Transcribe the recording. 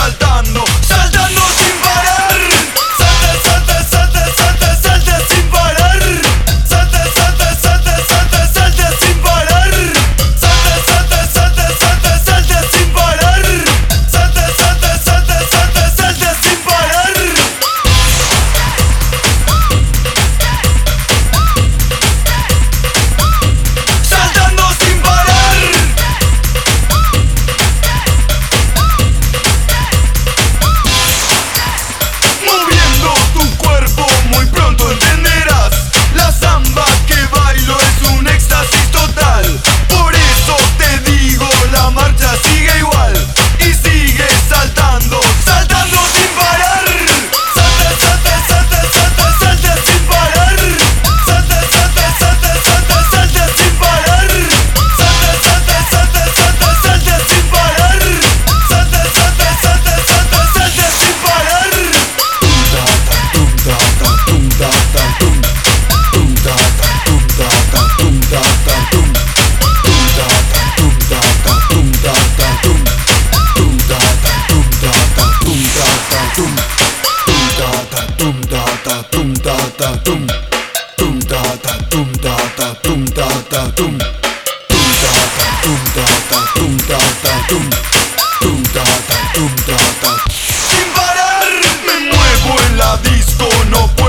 saltando, saltando sin parar. Salte, salte, salte, salte, salte sin parar. Salte, salte, salte, salte, salte sin parar. Salte, salte, salte, salte, salte sin parar. Salte, salte, salte, salte, salte sin parar. Saltando sin parar. Moviendo tu cuerpo, muy pronto entenderás. La samba que bailo es un éxtasis total. Por eso te digo, la marcha sigue igual. Y sigue saltando, saltando sin parar. Salte, salte, salte, salte, salte sin parar. Salte, salte, salte, salte, salte sin parar. Salte, salte, salte, salte, salte sin parar. Salte, salte, salte, salte, salte sin parar. Sin parar, me muevo en la disco, no